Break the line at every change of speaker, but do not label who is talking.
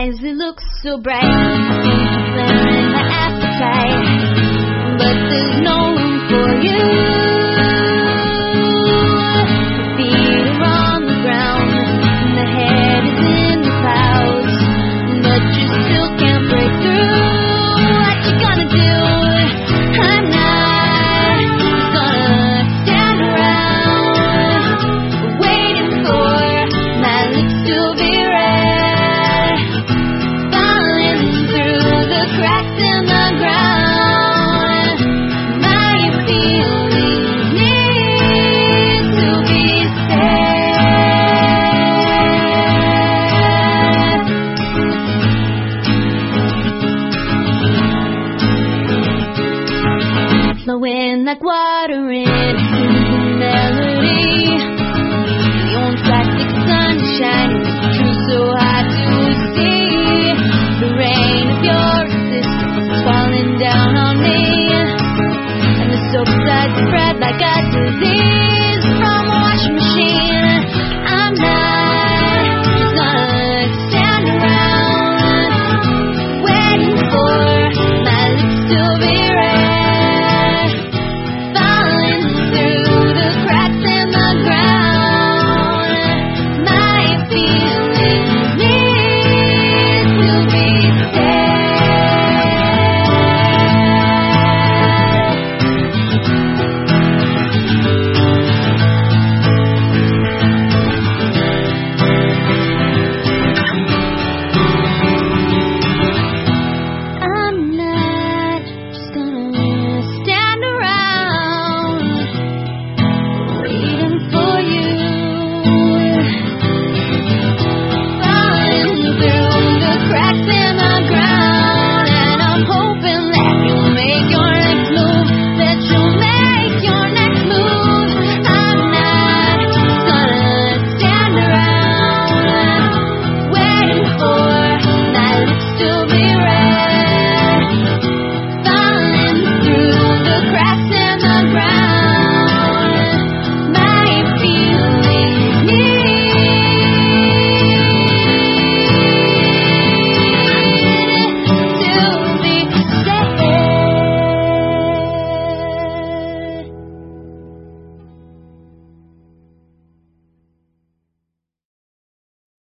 eyes, they look so bright, flaring my appetite, but there's no room for you. Feet are on the ground, and the head is in the clouds, but you still can't break through. What you gonna do? I'm not gonna stand around waiting for my lips to be red, falling through the cracks in the ground. My feelings need to be said. Flowing like water in the melody